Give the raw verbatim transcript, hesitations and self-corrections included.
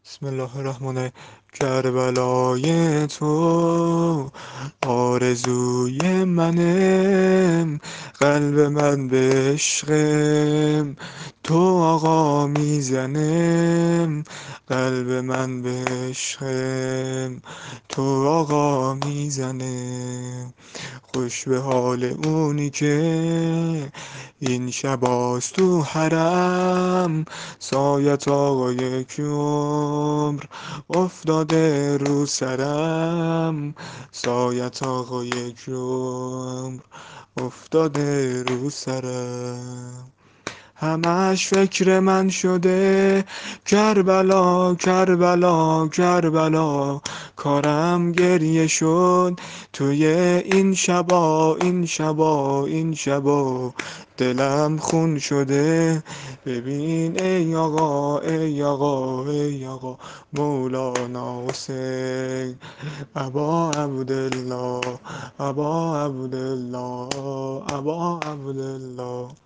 بسم الله الرحمن الرحیم. کربلای تو آرزوی منه، قلب من به عشق تو آقا میزنه، قلب من به عشق تو آقا میزنه. خوش به حال اونی که این شباست تو حرم، سایت آقا یک عمر افتاده رو سرم، سایت آقا یک عمر افتاده رو سرم. همش فکر من شده کربلا کربلا کربلا، کارم گریه شد توی این شبا این شبا این شبا، دلم خون شده. ببین ای آقا ای آقا ای آقا مولانا حسین، ابا عبدالله ابا عبدالله ابا عبدالله.